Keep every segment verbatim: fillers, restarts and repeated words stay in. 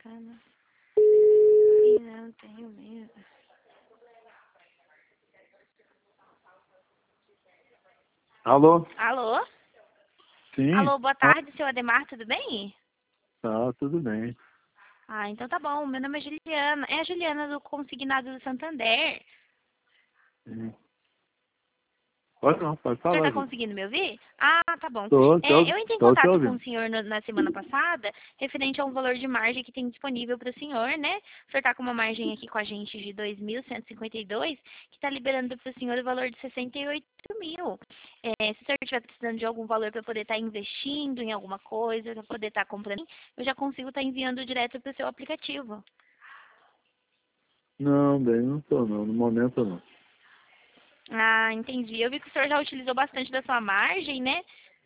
Cara. E não tenho medo. Alô? Alô? Sim? Alô, boa Ah, tarde, seu Ademar, tudo bem? tá, tudo bem. Ah, então tá bom. Meu nome é Juliana. É a Juliana do Consignado do Santander. Sim. Pode não, pode O senhor falar, está Ju. conseguindo me ouvir? Ah, tá bom. Tô, É, tô, eu entrei em tô te contato com o ouvindo. senhor no- na semana passada, referente a um valor de margem que tem disponível para o senhor, né? O senhor está com uma margem aqui com a gente de dois mil cento e cinquenta e dois, que está liberando para o senhor o valor de sessenta e oito mil. É, se o senhor estiver precisando de algum valor para poder estar investindo em alguma coisa, para poder estar comprando, eu já consigo estar enviando direto para o seu aplicativo. Não, bem, não tô não, no momento não. Ah, entendi. Eu vi que o senhor já utilizou bastante da sua margem, né?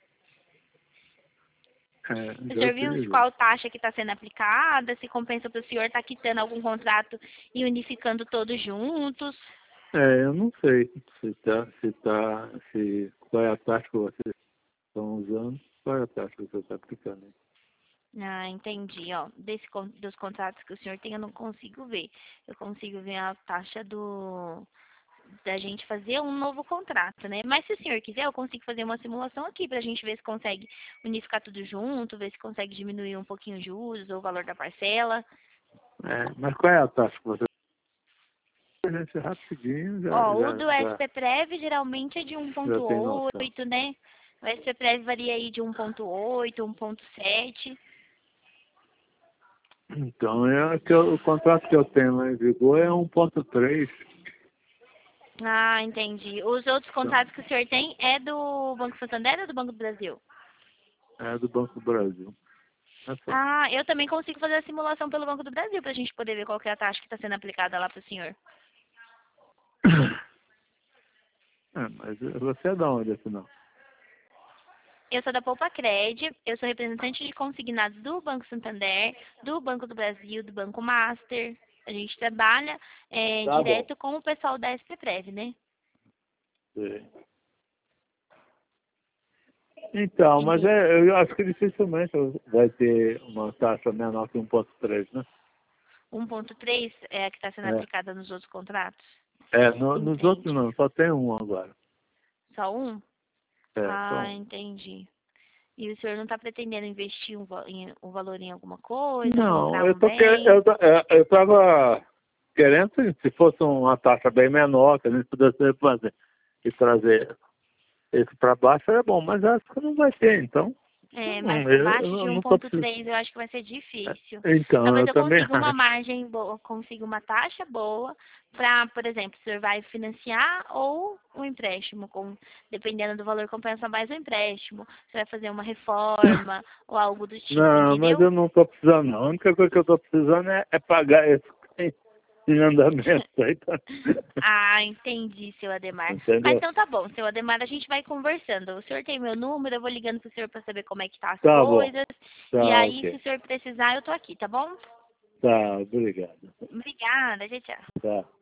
É, O já senhor viu utilizei. qual taxa que está sendo aplicada, se compensa para o senhor estar quitando algum contrato e unificando todos juntos. É, eu não sei se tá, se tá, se, qual é a taxa que vocês estão usando, qual é a taxa que você está aplicando aí. Ah, entendi, ó. Desse, con- dos contratos que o senhor tem, eu não consigo ver. Eu consigo ver a taxa do da gente fazer um novo contrato, né? Mas se o senhor quiser, eu consigo fazer uma simulação aqui para a gente ver se consegue unificar tudo junto, ver se consegue diminuir um pouquinho os juros ou o valor da parcela. É, mas qual é a taxa que você... A gente rapidinho já, Ó, o já, do já, S P Prev geralmente é de já tem noção. um ponto oito, né? O S P Prev varia aí de um ponto oito, um ponto sete. Então, é que eu- o contrato que eu tenho lá em vigor é um ponto três. Ah, entendi. Os outros Então, contratos que o senhor tem é do Banco Santander ou do Banco do Brasil? é do Banco do Brasil. É só. Ah, eu também consigo fazer a simulação pelo Banco do Brasil para a gente poder ver qual que é a taxa que está sendo aplicada lá para o senhor. É, mas você é da onde, afinal? Eu sou da Poupa Cred, eu sou representante de consignados do Banco Santander, do Banco do Brasil, do Banco Master. A gente trabalha é, Tá bom. direto com o pessoal da S P Prev, né? Sei. Então, mas E é, eu acho que dificilmente vai ter uma taxa menor que um ponto três, né? um ponto três é a que está sendo É, aplicada nos outros contratos? é no, nos outros Entendi. não, só tem um agora. Só um? É, só Ah, um. entendi. E o senhor não está pretendendo investir um, va- em, um valor em alguma coisa, Não, comprar eu um tô querendo, bem? eu, tô- é, eu tava querendo, se se fosse uma taxa bem menor, que a gente pudesse fazer e trazer esse para baixo, era bom, mas acho que não vai ter, então. É, mas Hum, eu, abaixo de eu não tô precisando. um ponto três eu acho que vai ser difícil. Então, Talvez eu eu também consiga uma acho. margem boa, consiga uma taxa boa para, por exemplo, o senhor vai financiar ou um empréstimo, com, dependendo do valor, compensa mais o empréstimo. Você vai fazer uma reforma ou algo do tipo, Não, mas entendeu? eu não estou precisando, não. A única coisa que eu estou precisando é, é pagar esse em andamento aí, tá? Ah, entendi, seu Ademar. Mas Entendeu? então tá bom, seu Ademar, a gente vai conversando. O senhor tem meu número, eu vou ligando pro senhor para saber como é que tá as Tá bom. coisas. E Tá, aí, se o ok. senhor precisar, eu tô aqui, tá bom? Tá, obrigado. Obrigada, tchau, tchau. Tá.